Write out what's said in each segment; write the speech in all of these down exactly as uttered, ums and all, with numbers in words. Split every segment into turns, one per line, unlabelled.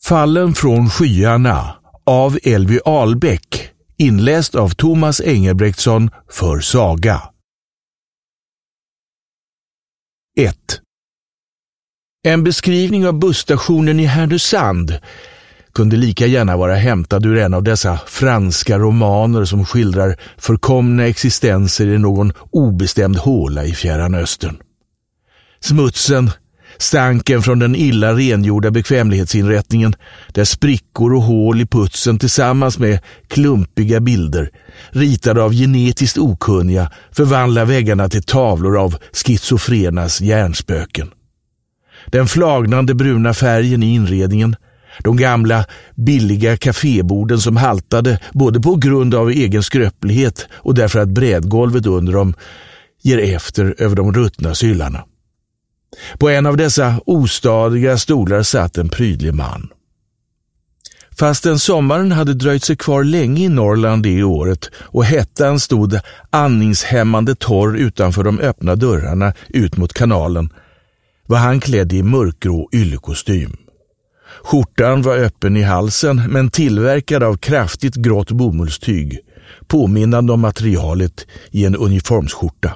Fallen från skyarna av Elvy Ahlbäck, inläst av Thomas Engelbrektsson för Saga. ett. En beskrivning av busstationen i Härnösand kunde lika gärna vara hämtad ur en av dessa franska romaner som skildrar förkomna existenser i någon obestämd håla i Fjärran Östern. Smutsen, stanken från den illa rengjorda bekvämlighetsinrättningen, där sprickor och hål i putsen tillsammans med klumpiga bilder ritade av genetiskt okunniga förvandlar väggarna till tavlor av schizofrenas hjärnspöken. Den flagnande bruna färgen i inredningen, de gamla billiga kaféborden som haltade både på grund av egen skröplighet och därför att brädgolvet under dem ger efter över de ruttna syllarna. På en av dessa ostadiga stolar satt en prydlig man. Fastän sommaren hade dröjt sig kvar länge i Norrland det året och hettan stod andningshämmande torr utanför de öppna dörrarna ut mot kanalen, var han klädd i mörkgrå yllekostym. Skjortan var öppen i halsen men tillverkad av kraftigt grått bomullstyg, påminnande om materialet i en uniformsskjorta.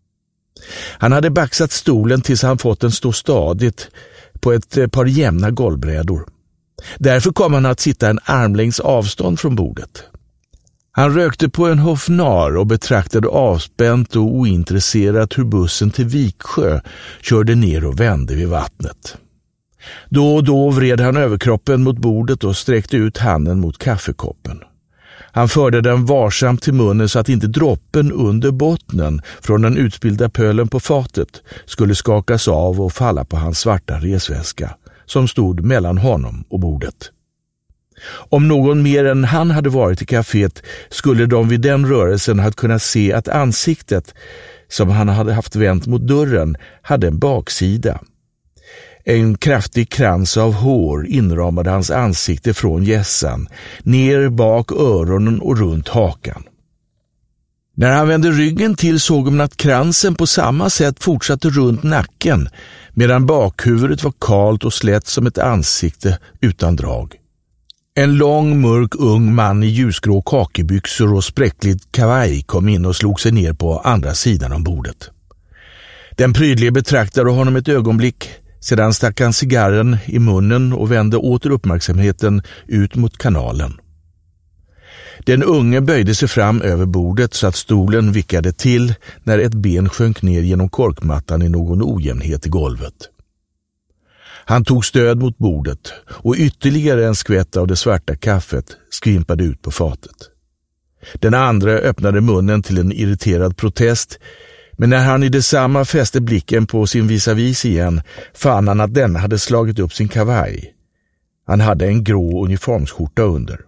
Han hade baxat stolen tills han fått den stå stadigt på ett par jämna golvbrädor. Därför kom han att sitta en armlängds avstånd från bordet. Han rökte på en hoffnar och betraktade avspänt och ointresserat hur bussen till Viksjö körde ner och vände vid vattnet. Då och då vred han överkroppen mot bordet och sträckte ut handen mot kaffekoppen. Han förde den varsamt till munnen så att inte droppen under bottnen från den utspillda pölen på fatet skulle skakas av och falla på hans svarta resväska som stod mellan honom och bordet. Om någon mer än han hade varit i kaféet skulle de vid den rörelsen ha kunnat se att ansiktet, som han hade haft vänt mot dörren, hade en baksida. En kraftig krans av hår inramade hans ansikte från hjässan, ner bak öronen och runt hakan. När han vände ryggen till såg man att kransen på samma sätt fortsatte runt nacken, medan bakhuvudet var kalt och slätt som ett ansikte utan drag. En lång, mörk, ung man i ljusgrå kakebyxor och spräckligt kavaj kom in och slog sig ner på andra sidan om bordet. Den prydlige betraktade honom ett ögonblick. Sedan stack han cigarren i munnen och vände åter uppmärksamheten ut mot kanalen. Den unge böjde sig fram över bordet så att stolen vickade till när ett ben sjönk ner genom korkmattan i någon ojämnhet i golvet. Han tog stöd mot bordet och ytterligare en skvätt av det svarta kaffet skvimpade ut på fatet. Den andra öppnade munnen till en irriterad protest, men när han i detsamma fäste blicken på sin visavis igen fann han att den hade slagit upp sin kavaj. Han hade en grå uniformsskjorta under.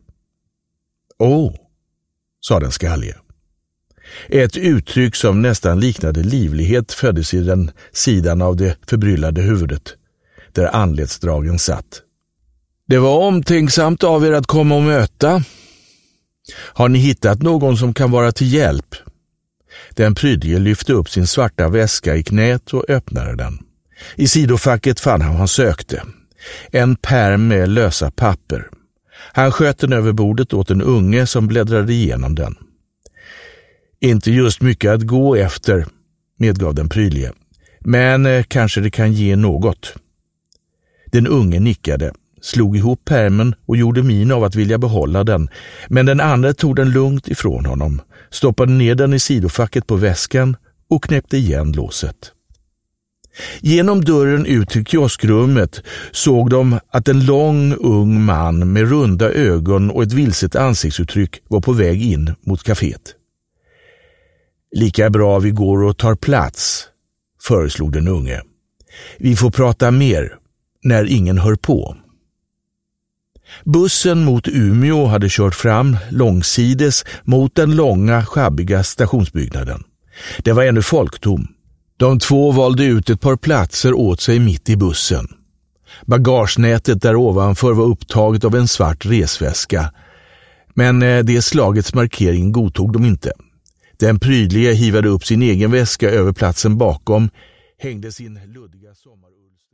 Åh, sa den skallige. Ett uttryck som nästan liknade livlighet föddes i den sidan av det förbryllade huvudet, där anletsdragen satt. Det var omtänksamt av er att komma och möta. Har ni hittat någon som kan vara till hjälp? Den prydlige lyfte upp sin svarta väska i knät och öppnade den. I sidofacket fann han vad han sökte. En pärm med lösa papper. Han sköt den över bordet åt en unge som bläddrade igenom den. Inte just mycket att gå efter, medgav den prydlige. Men eh, kanske det kan ge något. Den unge nickade, slog ihop pärmen och gjorde min av att vilja behålla den, men den andra tog den lugnt ifrån honom, stoppade ner den i sidofacket på väskan och knäppte igen låset. Genom dörren ut till kioskrummet såg de att en lång ung man med runda ögon och ett vilset ansiktsuttryck var på väg in mot kaféet. Lika bra vi går och tar plats, föreslog den unge. Vi får prata mer när ingen hör på. Bussen mot Umeå hade kört fram långsides mot den långa, schabbiga stationsbyggnaden. Det var ännu folktom. De två valde ut ett par platser åt sig mitt i bussen. Bagagenätet där ovanför var upptaget av en svart resväska. Men det slagets markering godtog de inte. Den prydliga hivade upp sin egen väska över platsen bakom, hängde sin luddiga sommarull.